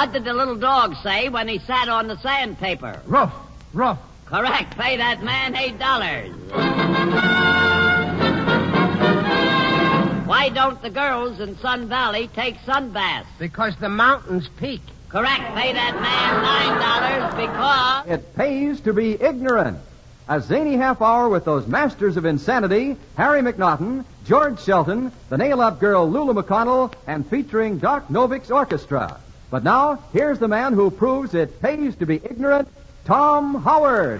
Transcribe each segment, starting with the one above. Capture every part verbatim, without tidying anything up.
What did the little dog say when he sat on the sandpaper? Ruff, ruff. Correct. Pay that man eight dollars. Why don't the girls in Sun Valley take sun baths? Because the mountains peak. Correct. Pay that man nine dollars because... It pays to be ignorant. A zany half hour with those masters of insanity, Harry McNaughton, George Shelton, the nail-up girl Lulu McConnell, and featuring Doc Novik's orchestra. But now, here's the man who proves it pays to be ignorant, Tom Howard.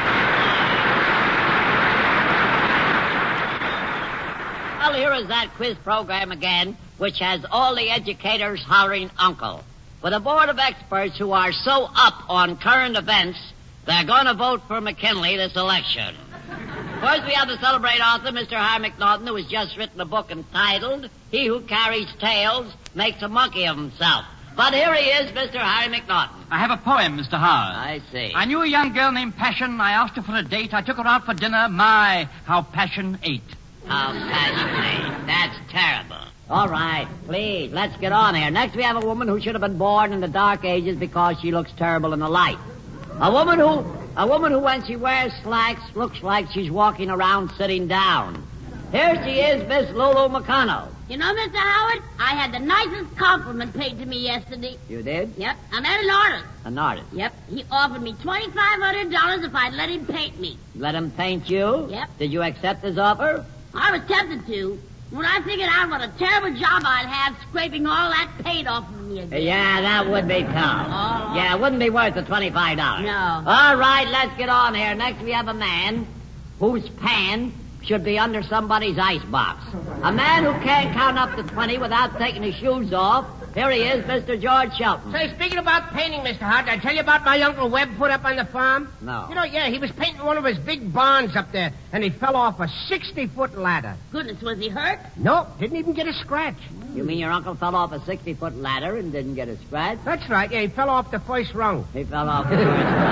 Well, here is that quiz program again, which has all the educators hollering uncle. With a board of experts who are so up on current events, they're going to vote for McKinley this election. First, we have the celebrated author, Mister Harry McNaughton, who has just written a book entitled, He Who Carries Tales Makes a Monkey of Himself. But here he is, Mister Harry McNaughton. I have a poem, Mister Howard. I see. I knew a young girl named Passion. I asked her for a date. I took her out for dinner. My, how Passion ate. How passionate. That's terrible. All right, please, let's get on here. Next, we have a woman who should have been born in the dark ages because she looks terrible in the light. A woman who, a woman who, when she wears slacks, looks like she's walking around sitting down. Here she is, Miss Lulu McConnell. You know, Mister Howard, I had the nicest compliment paid to me yesterday. You did? Yep, I met an artist. An artist? Yep, he offered me twenty-five hundred dollars if I'd let him paint me. Let him paint you? Yep. Did you accept his offer? I was tempted to. When I figured out what a terrible job I'd have scraping all that paint off of me again. Yeah, that would be tough. Oh. Yeah, it wouldn't be worth the twenty-five dollars. No. All right, let's get on here. Next, we have a man whose pan should be under somebody's icebox. A man who can't count up to twenty without taking his shoes off. Here he is, Mister George Shelton. Say, speaking about painting, Mister Hart, did I tell you about my Uncle Webb put up on the farm? No. You know, yeah, he was painting one of his big barns up there, and he fell off a sixty-foot ladder. Goodness, was he hurt? No, didn't even get a scratch. You mean your uncle fell off a sixty-foot ladder and didn't get a scratch? That's right, yeah, he fell off the first rung. He fell off the first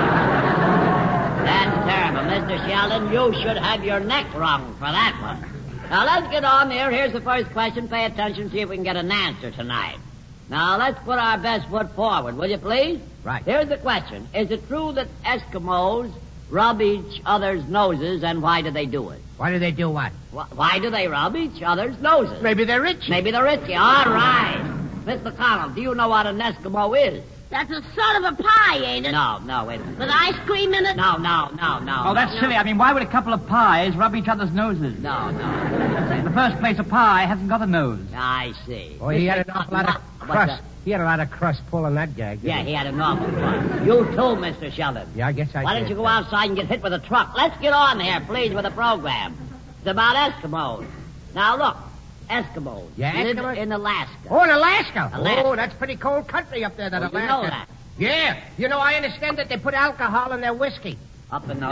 rung. That's terrible. Mister Sheldon, you should have your neck wrung for that one. Now, let's get on there. Here's the first question. Pay attention, see if we can get an answer tonight. Now, let's put our best foot forward, will you please? Right. Here's the question. Is it true that Eskimos rub each other's noses, and why do they do it? Why do they do what? Wh- Why do they rub each other's noses? Maybe they're rich. Maybe they're itchy. All right. Miss McConnell, do you know what an Eskimo is? That's a sort of a pie, ain't it? No, no, wait a minute. With ice cream in it? No, no, no, no. Oh, that's no. silly. I mean, why would a couple of pies rub each other's noses? No, no. In the first place, a pie hasn't got a nose. I see. Boy, he had an awful lot of What's crust. that? He had a lot of crust pulling that gag. didn't Yeah, he had an awful one. You too, Mister Sheldon. Yeah, I guess I Why did. don't you go outside and get hit with a truck? Let's get on here, please, with the program. It's about Eskimos. Now, look, Eskimos Yeah, live Eskimos? in Alaska. Oh, in Alaska. Alaska. Oh, that's pretty cold country up there, that Oh, you Alaska. know that. Yeah. You know, I understand that they put alcohol in their whiskey. Up in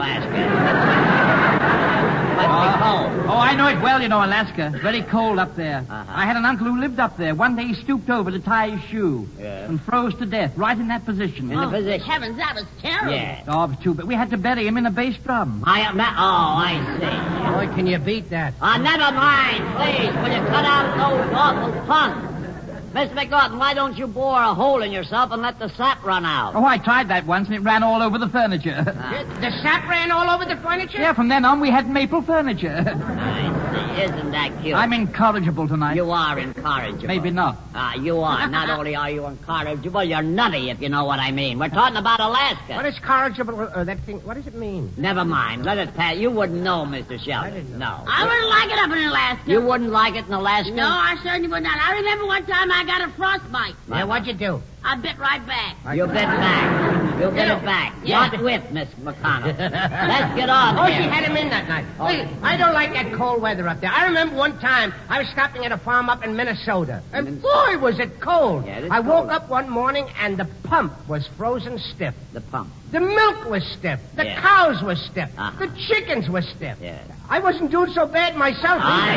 Alaska. Must be cold. Oh, I know it well, you know, Alaska. Very cold up there. Uh-huh. I had an uncle who lived up there. One day he stooped over to tie his shoe Yeah. and froze to death right in that position. In the Oh, position. heavens, that was terrible. Yeah. Oh, it was too bad. We had to bury him in a bass drum. I am not. Oh, I see. Boy, can you beat that? Ah, never mind, please. Will you cut out those awful puns? Mister McNaughton, why don't you bore a hole in yourself and let the sap run out? Oh, I tried that once, and it ran all over the furniture. The sap ran all over the furniture? Yeah, from then on, we had maple furniture. I see. Isn't that cute? I'm incorrigible tonight. You are incorrigible. Maybe not. Ah, you are. Not only are you incorrigible, you're nutty, if you know what I mean. We're talking about Alaska. What is corrigible, uh, that thing, what does it mean? Never mind. Let it pass. You wouldn't know, Mister I Sheldon. didn't No. I wouldn't like it up in Alaska. You wouldn't like it in Alaska? No, I certainly would not. I remember one time I got a frostbite. Yeah, what'd you do? I bit right back. You bit back. You bit Yeah. it back. Yeah. Not with Miss McConnell. Let's get on Oh, here. she had him in that night. Oh. Listen, I don't like that cold weather up there. I remember one time I was stopping at a farm up in Minnesota. And Minnesota. boy, was it cold. Yeah, it is I woke cold. up one morning and the pump was frozen stiff. The pump. The milk was stiff. The Yeah. cows were stiff. Uh-huh. The chickens were stiff. Yeah. I wasn't doing so bad myself. I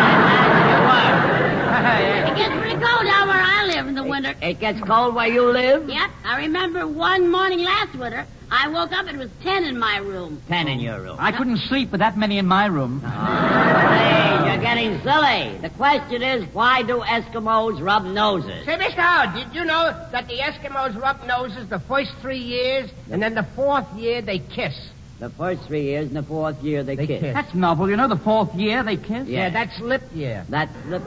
either. It gets pretty cold down where I live in the winter. see. It gets cold where you live? Yep, I remember one morning last winter, I woke up, it was ten in my room. Ten in your room. I couldn't sleep with that many in my room. Hey, you getting silly. The question is, why do Eskimos rub noses? Say, Mister Howard, did you know that the Eskimos rub noses the first three years, and then the fourth year they kiss? The first three years and the fourth year they, They kiss. kiss. That's novel. You know, the fourth year they kiss? Yeah, that's lip year. That's lip.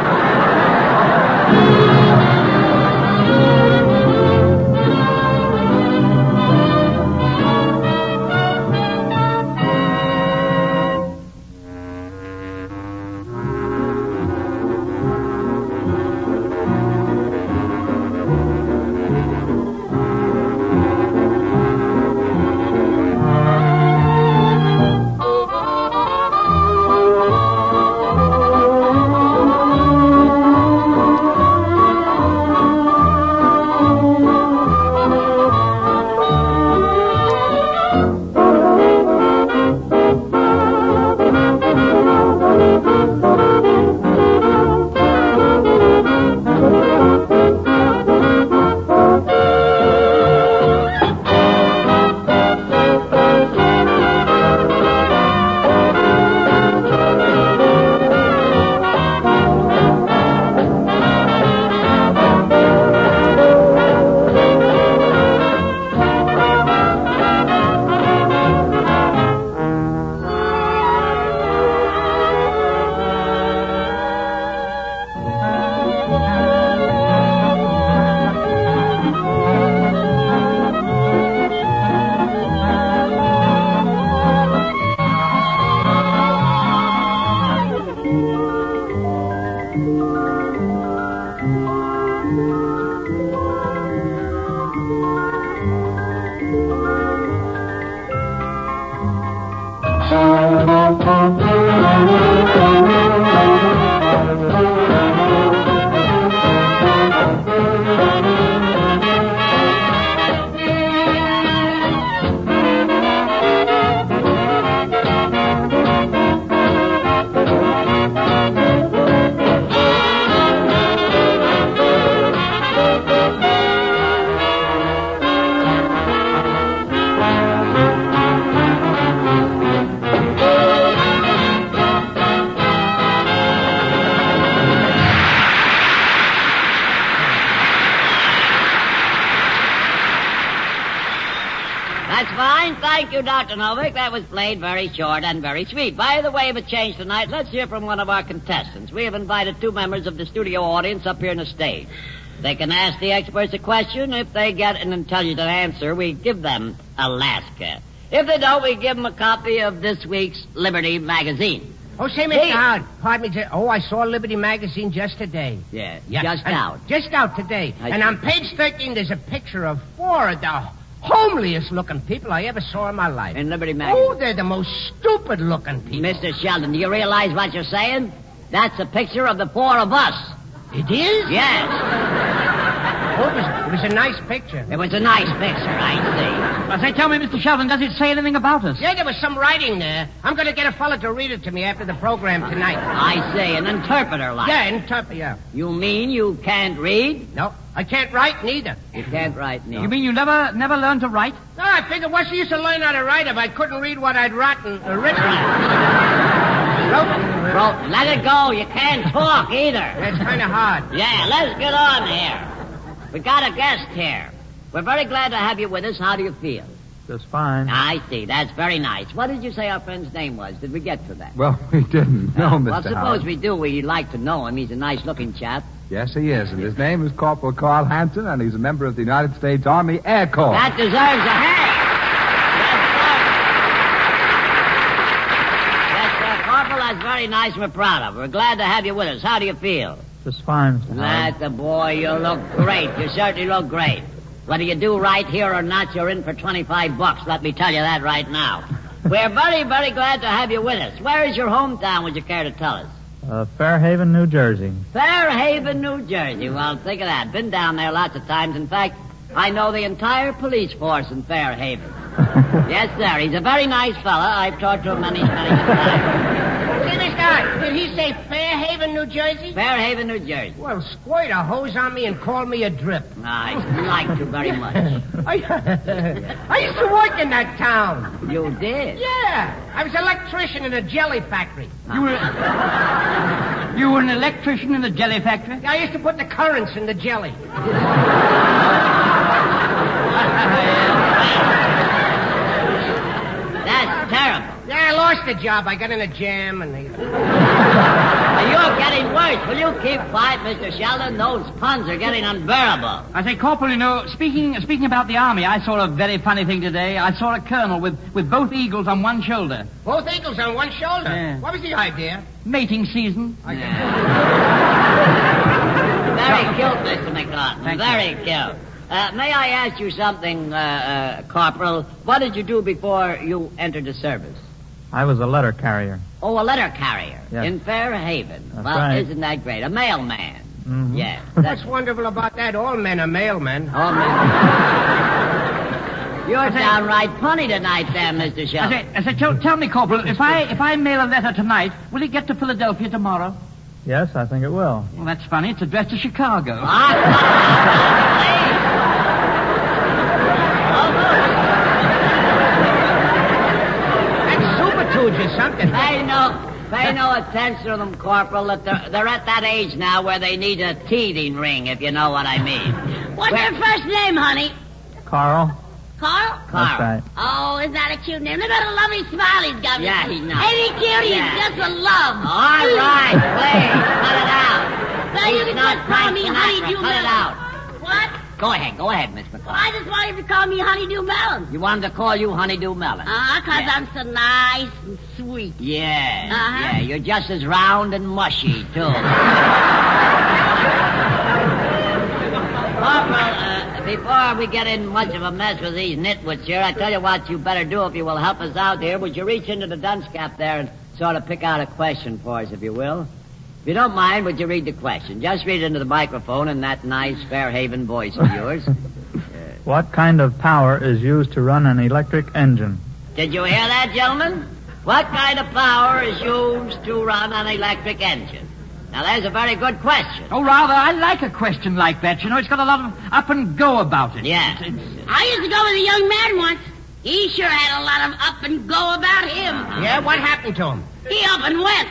That's fine. Thank you, Doctor Novick. That was played very short and very sweet. By the way of a change tonight, let's hear from one of our contestants. We have invited two members of the studio audience up here on the stage. They can ask the experts a question. If they get an intelligent answer, we give them Alaska. If they don't, we give them a copy of this week's Liberty magazine. Oh, say, Mister Hey. Howard, pardon me. Oh, I saw Liberty magazine just today. Yeah, Yeah, just and- out. Just out today. I and see. on page thirteen, there's a picture of four of the homeliest-looking people I ever saw in my life. In Liberty Oh, magazine. they're the most stupid-looking people. Mister Sheldon, do you realize what you're saying? That's a picture of the four of us. It is? Yes. Oh, it was, it was a nice picture. It was a nice picture, I Well, say, tell me, Mister Sheldon, does it say anything about us? Yeah, there was some writing there. I'm going to get a fella to read it to me after the program tonight. see. I see, an interpreter like. Yeah, interpret, yeah. You mean you can't read? No, I can't write neither. You can't write, no. You mean you never never learned to write? No, I figured what's the use of learning how to write if I couldn't read what I'd written, uh, written? Nope. Bro, let it go. You can't talk either. That's kind of hard. Yeah, let's get on here. We got a guest here. We're very glad to have you with us. How do you feel? Just fine. I see. That's very nice. What did you say our friend's name was? Did we get to that? Well, we didn't know, Uh, Mister well, suppose Howard. we do. We'd like to know him. He's a nice-looking chap. Yes, he is. And his name is Corporal Carl Hansen, and he's a member of the United States Army Air Corps. That deserves a hey. Yes, sir. Yes, sir. Corporal, that's very nice. We're proud of. We're glad to have you with us. How do you feel? Just fine, Mister Howard. That's the boy. You look great. You certainly look great. Whether you do right here or not, you're in for twenty-five bucks. Let me tell you that right now. We're very, very glad to have you with us. Where is your hometown, would you care to tell us? Uh, Fairhaven, New Jersey. Fairhaven, New Jersey. Well, think of that. Been down there lots of times. In fact, I know the entire police force in Fairhaven. Yes, sir. He's a very nice fella. I've talked to him many, many times. See, Mister Howard, did he say Fairhaven, New Jersey? Fairhaven, New Jersey. Well, squirt a hose on me and call me a drip. I like you very much. I, I used to work in that town. You did? Yeah. I was an electrician in a jelly factory. You were... You were an electrician in a jelly factory? Yeah, I used to put the currents in the jelly. That's terrible. Yeah, I lost the job. I got in a jam and they... You're getting worse. Will you keep quiet, Mister Sheldon? Those puns are getting unbearable. I say, Corporal, you know, speaking speaking about the Army, I saw a very funny thing today. I saw a colonel with, with both eagles on one shoulder. Both eagles on one shoulder? Yeah. What was the idea? Mating season. I Very cute, Mister McNaughton. Thank Very you. cute. Uh, may I ask you something, uh, uh, Corporal? What did you do before you entered the service? I was a letter carrier. Oh, a letter carrier Yes. in Fairhaven. That's well, right. isn't that great? A mailman. Mhm. Yes. What's wonderful about that? All men are mailmen. Oh, man. You're downright punny tonight, there, Mister I Sheldon. say, I say tell, tell me, Corporal, if I if I mail a letter tonight, will it get to Philadelphia tomorrow? Yes, I think it will. Well, that's funny. It's addressed to Chicago. That's supertude or something. Pay no, pay no attention to them, Corporal. That they're, they're at that age now where they need a teething ring, if you know what I mean. What's your first name, honey? Carl? Carl? That's right. Oh, isn't that a cute name? Look at the lovely smile he's got. Yeah, he's nice. Ain't he cute? Yeah. He's just a love. All right, please, cut it out. Well, you He's can not just call Frank me Sinatra. Honeydew Cut it Melon. out. What? Go ahead, go ahead, Miss McCall. Well, I just wanted you to call me Honeydew Melon. You wanted to call you Honeydew Melon. Ah, because Yeah. I'm so nice and sweet. Yeah, Uh-huh. yeah, you're just as round and mushy, too. Corporal, uh, before we get in much of a mess with these nitwits here, I tell you what you better do if you will help us out here. Would you reach into the dunce cap there and sort of pick out a question for us, if you will? If you don't mind, would you read the question? Just read it into the microphone in that nice Fairhaven voice of yours. What kind of power is used to run an electric engine? Did you hear that, gentlemen? What kind of power is used to run an electric engine? Now, there's a very good question. Oh, rather, I like a question like that. You know, it's got a lot of up and go about it. Yeah. It's, it's, I used to go with a young man once. He sure had a lot of up and go about him. Yeah, what happened to him? He up and went.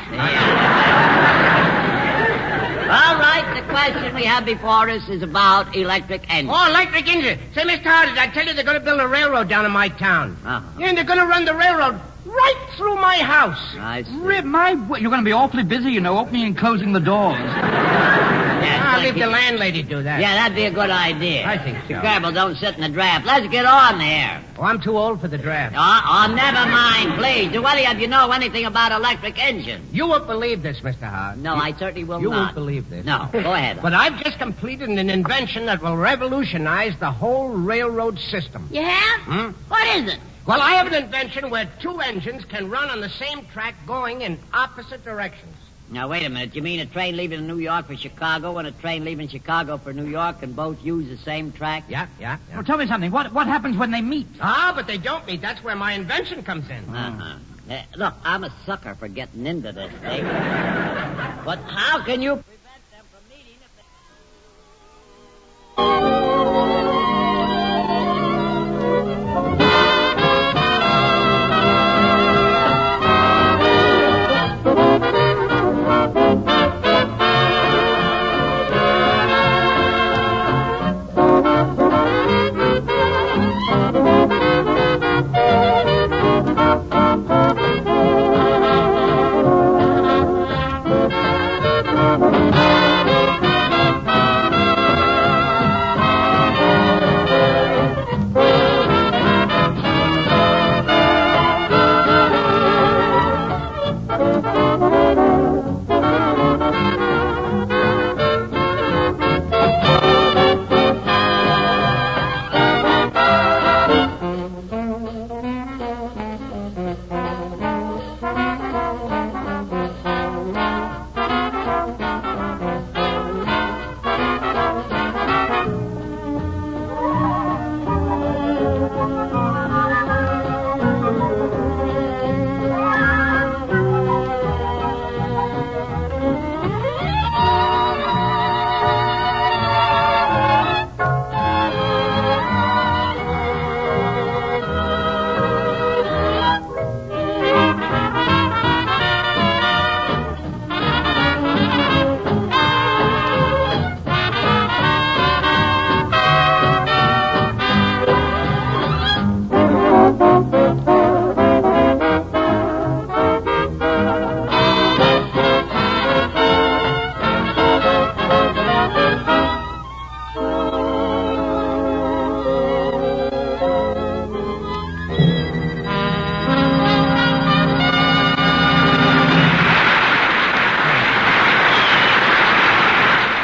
All right, the question we have before us is about electric engines. Oh, electric engine. Say, Mister Hardage, I tell you they're going to build a railroad down in my town. Uh-huh. Yeah, and they're going to run the railroad right through my house. I see. Rib, my, you're going to be awfully busy, you know, opening and closing the doors. Yeah, I'll it's leave like the you- landlady do that. Yeah, that'd be a good idea. I think so. Careful, don't sit in the draft. Let's get on there. Oh, I'm too old for the draft. Oh, oh, never mind, please. Do any of you know anything about electric engines? You won't believe this, Mister Hard. No, I certainly will You not. won't believe this. No, go ahead. But I've just completed an invention that will revolutionize the whole railroad system. You have? Hmm? What is it? Well, I have an invention where two engines can run on the same track going in opposite directions. Now, wait a minute. You mean a train leaving New York for Chicago and a train leaving Chicago for New York can both use the same track? Yeah, yeah, yeah. Well, tell me something. What what happens when they meet? Ah, but they don't meet. That's where my invention comes in. Uh-huh. Uh, look, I'm a sucker for getting into this thing. But how can you prevent them from meeting if they... Thank you.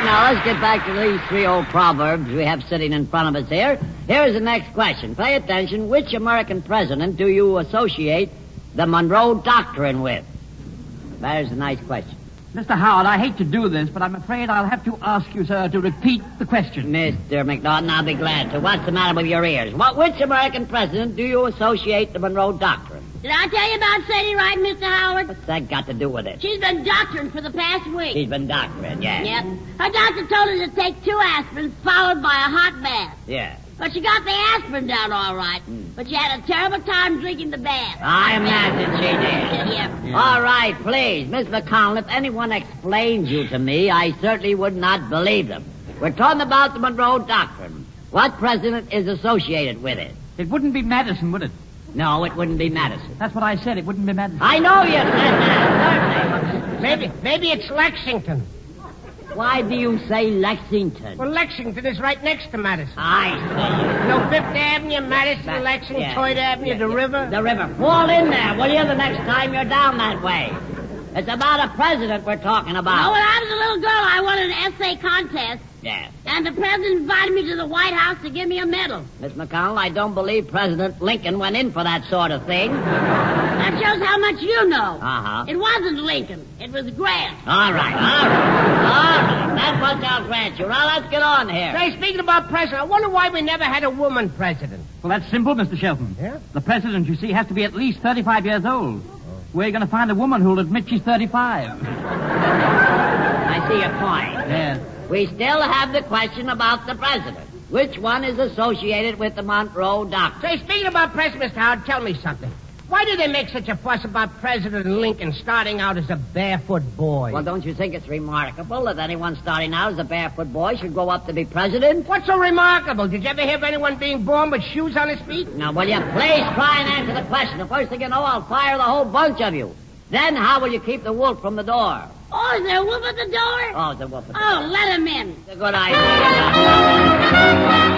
now, let's get back to these three old proverbs we have sitting in front of us here. Here's the next question. Pay attention. Which American president do you associate the Monroe Doctrine with? There's a nice question. Mister Howard, I hate to do this, but I'm afraid I'll have to ask you, sir, to repeat the question. Mister McNaughton, I'll be glad to. What's the matter with your ears? What, which American president do you associate the Monroe Doctrine? Did I tell you about Sadie Wright, Mister Howard? What's that got to do with it? She's been doctoring for the past week. She's been doctoring, yeah. Yep. Her doctor told her to take two aspirins followed by a hot bath. Yeah. But she got the aspirin down all right. Mm. But she had a terrible time drinking the bath. I imagine she did. Yeah. Yeah. All right, please. Miss McConnell, if anyone explains you to me, I certainly would not believe them. We're talking about the Monroe Doctrine. What president is associated with it? It wouldn't be Madison, would it? No, it wouldn't be Madison. That's what I said. It wouldn't be Madison. I know you said that, certainly. Maybe, maybe it's Lexington. Why do you say Lexington? Well, Lexington is right next to Madison. I see. You know, Fifth Avenue, Madison, That- Lexington, yeah. Toyd Avenue, Yeah, the yeah. river. The river. Fall in there, will you, the next time you're down that way? It's about a president we're talking about. Oh, when I was a little girl, I won an essay contest. Yeah. And the president invited me to the White House to give me a medal. Miss McConnell, I don't believe President Lincoln went in for that sort of thing. That shows how much you know. Uh-huh. It wasn't Lincoln. It was Grant. All right, all right. All right. That's what I'll grant you. Now, let's get on here. Say, speaking about president, I wonder why we never had a woman president. Well, that's simple, Mister Shelton. Yeah? The president, you see, has to be at least thirty-five years old. Where are you going to find a woman who'll admit she's thirty-five? I see your point. Yes. We still have the question about the president. Which one is associated with the Monroe Doctrine? Say, speaking about president, Mister Howard, tell me something. Why do they make such a fuss about President Lincoln starting out as a barefoot boy? Well, don't you think it's remarkable that anyone starting out as a barefoot boy should grow up to be president? What's so remarkable? Did you ever hear of anyone being born with shoes on his feet? Now, will you please try and answer the question? The first thing you know, I'll fire the whole bunch of you. Then how will you keep the wolf from the door? Oh, is there a wolf at the door? Oh, the wolf at the Oh, door. let him in. It's a good idea.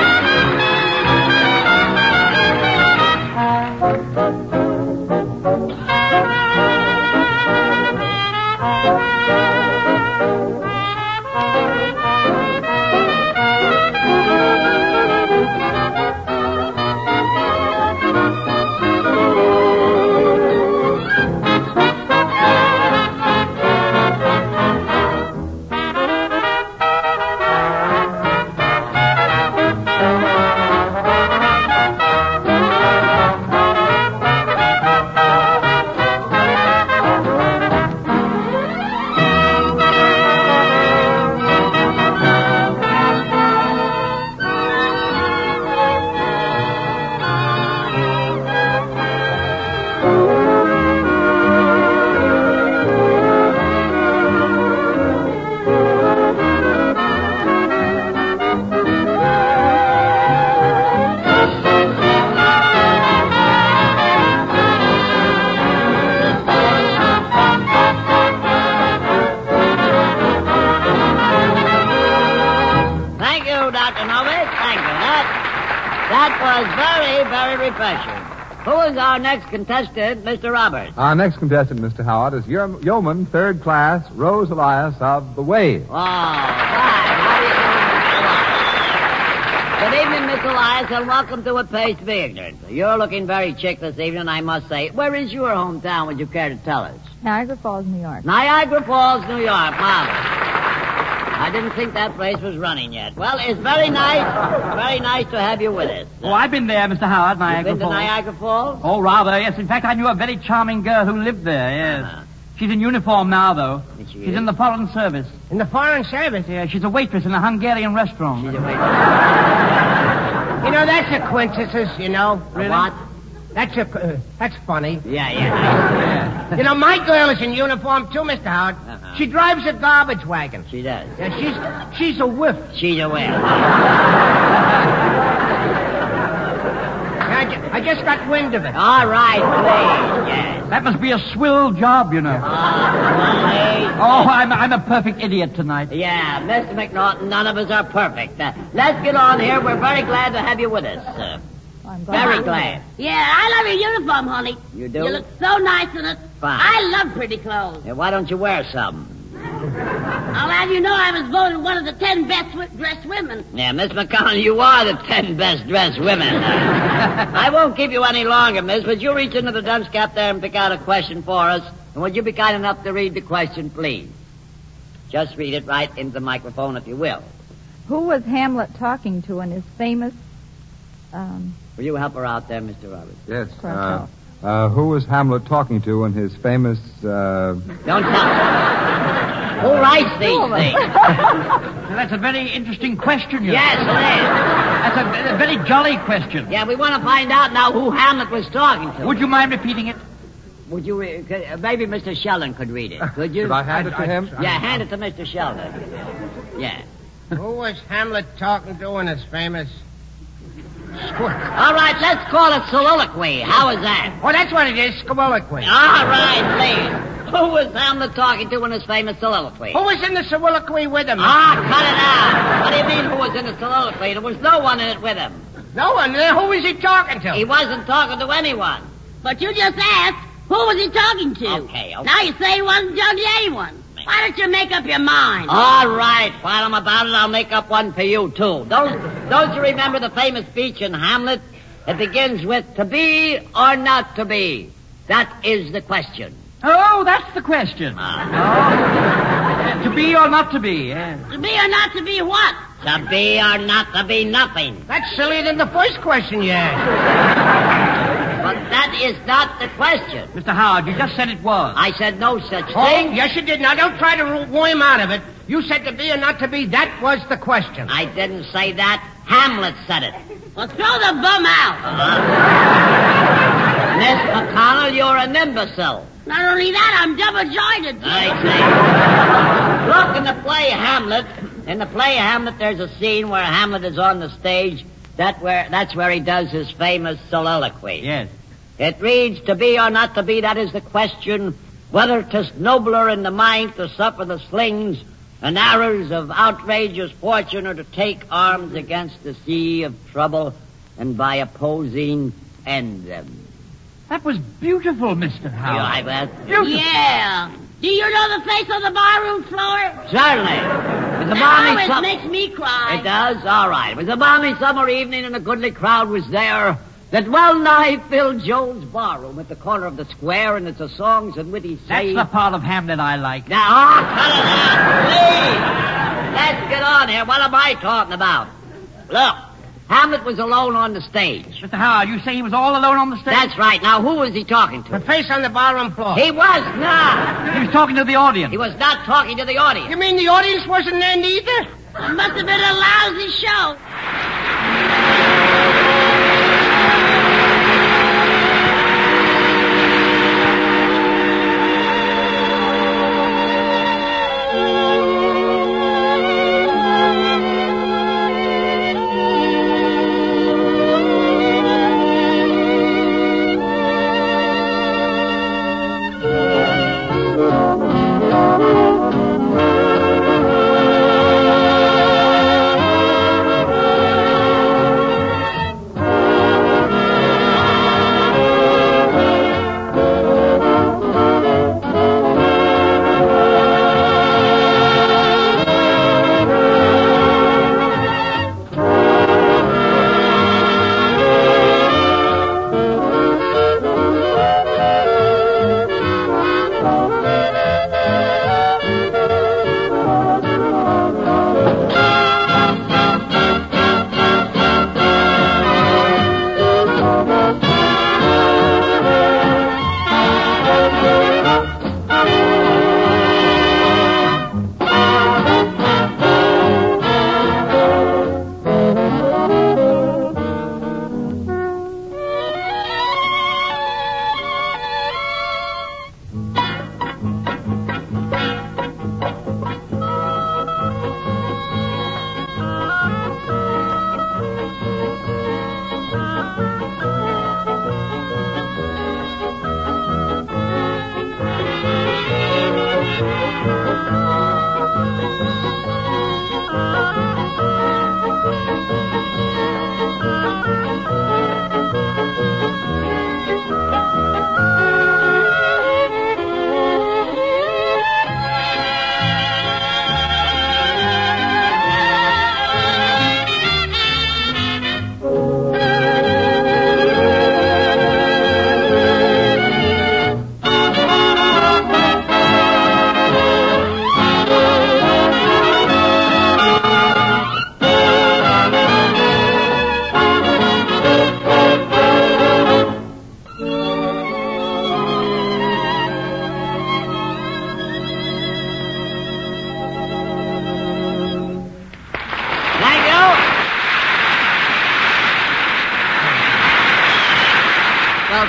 Thank you, Doctor Novik. Thank you. That, that was very, very refreshing. Who is our next contestant, Mister Roberts? Our next contestant, Mister Howard, is Yeom- Yeoman, third class, Rose Elias of the Wave. Oh, fine. How do you do, Mister Elias? Good evening, Mister Elias, and welcome to What Pays to Be Ignorant. You're looking very chic this evening, I must say. Where is your hometown, would you care to tell us? Niagara Falls, New York. Niagara Falls, New York. Marvelous. I didn't think that place was running yet. Well, it's very nice, very nice to have you with us. Oh, I've been there, Mister Howard, You've Niagara been to Falls. Niagara Falls? Oh, rather, yes. In fact, I knew a very charming girl who lived there, yes. Uh-huh. She's in uniform now, though. Yes, she She's is. in the foreign service. In the foreign service? Yeah, she's a waitress in a Hungarian restaurant. She's a waitress. You know, that's a coincidence, you know. A what? That's a, uh, that's funny. Yeah, yeah. You know, my girl is in uniform, too, Mister Howard. Uh-huh. She drives a garbage wagon. She does. Yeah, she's, she's a whiff. She's a whale. I, ju- I just got wind of it. All right, please, yes. That must be a swill job, you know. Ah, please. Oh, I'm, I'm a perfect idiot tonight. Yeah, Mister McNaughton, none of us are perfect. Uh, let's get on here. We're very glad to have you with us. Uh, I'm glad. very glad. Yeah, I love your uniform, honey. You do? You look so nice in it. Fine. I love pretty clothes. Yeah, why don't you wear some? I'll have you know I was voted one of the ten best w- dressed women. Yeah, Miss McConnell, you are the ten best dressed women. I won't keep you any longer, miss, but you reach into the dunce cap there and pick out a question for us. And would you be kind enough to read the question, please? Just read it right into the microphone, if you will. Who was Hamlet talking to in his famous... Um, Will you help her out there, Mister Roberts? Yes. Correct. Uh, uh, who was Hamlet talking to in his famous... Uh... Don't tell Who writes these things? Well, that's a very interesting question, you Yes, know. it is. That's a, a very jolly question. Yeah, we want to find out now who Hamlet was talking to. Would you mind repeating it? Would you... Re- could, uh, maybe Mister Sheldon could read it. Could you? Should I hand it to him? Yeah, hand it to Mister Sheldon. Yeah. Who was Hamlet talking to in his famous squirt? All right, let's call it soliloquy. How is that? Oh, that's what it is, soliloquy. All right, please. Who was Hamlet talking to in his famous soliloquy? Who was in the soliloquy with him? Ah, cut it out. What do you mean who was in the soliloquy? There was no one in it with him. No one there. Who was he talking to? He wasn't talking to anyone. But you just asked, who was he talking to? Okay, okay. Now you say he wasn't talking to anyone. Why don't you make up your mind? All right, while I'm about it, I'll make up one for you, too. Don't, don't you remember the famous speech in Hamlet? It begins with, to be or not to be. That is the question. Oh, that's the question. Oh. To be or not to be, yeah. To be or not to be what? To be or not to be nothing. That's sillier than the first question you asked. But that is not the question. Mister Howard, you just said it was. I said no such Oh, thing. yes, you did. Now, don't try to worm out of it. You said to be or not to be. That was the question. I didn't say that. Hamlet said it. Well, throw the bum out. Uh-huh. Miss McConnell, you're an imbecile. Not only that, I'm double-jointed. too. I say. Look, in the play Hamlet, in the play Hamlet, there's a scene where Hamlet is on the stage. That where, that's where he does his famous soliloquy. Yes. It reads, to be or not to be, that is the question, whether 'tis nobler in the mind to suffer the slings and arrows of outrageous fortune or to take arms against the sea of trouble and by opposing end them. That was beautiful, Mister You Howard. like that? Beautiful. Yeah. Do you know the face on the barroom floor? Certainly. It was a It balmy always sum- makes me cry. It does? All right. It was a balmy summer evening and a goodly crowd was there that well nigh filled Joe's barroom at the corner of the square, and it's a songs and witty That's sayings. the part of Hamlet I like. Now, oh, cut it out, please. Let's get on here. What am I talking about? Look, Hamlet was alone on the stage. Mister Howard, you say he was all alone on the stage? That's right. Now, who was he talking The to? face on the barroom floor. He was not. He was talking to the audience. He was not talking to the audience. You mean the audience wasn't there neither? It must have been a lousy show.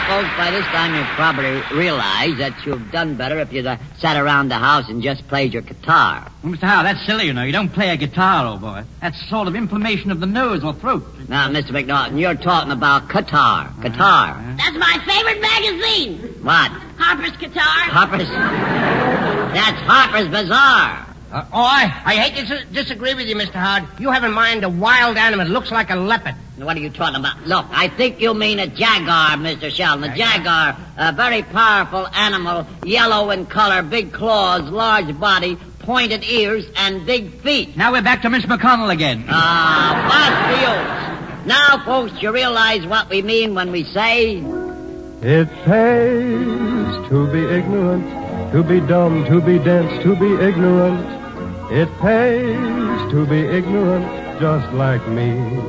folks, by this time you've probably realized that you've done better if you'd uh, sat around the house and just played your guitar. Well, Mister Howard, that's silly, you know. You don't play a guitar, old boy. That's sort of inflammation of the nose or throat. Now, Mister McNaughton, you're talking about guitar. Guitar. Uh-huh. That's my favorite magazine. What? Harper's Guitar. Harper's? That's Harper's Bazaar. Uh, oh, I, I hate to dis- disagree with you, Mister Howard. You have in mind a wild animal that looks like a leopard. What are you talking about? Look, I think you mean a jaguar, Mister Sheldon. A jaguar, a very powerful animal, yellow in color, big claws, large body, pointed ears, and big feet. Now we're back to Miss McConnell again. Ah, uh, Now, folks, you realize what we mean when we say... It pays to be ignorant, to be dumb, to be dense, to be ignorant. It pays to be ignorant, just like me.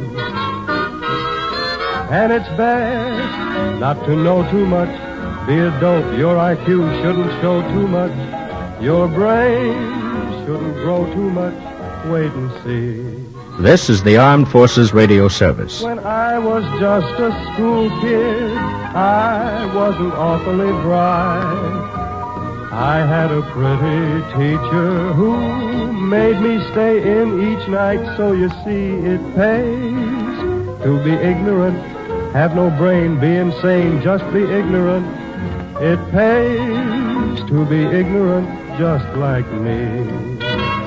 And it's best not to know too much. Be a dope, your I Q shouldn't show too much. Your brain shouldn't grow too much. Wait and see. This is the Armed Forces Radio Service. When I was just a school kid, I wasn't awfully bright. I had a pretty teacher who made me stay in each night. So you see, it pays to be ignorant. Have no brain, be insane, just be ignorant. It pays to be ignorant, just like me.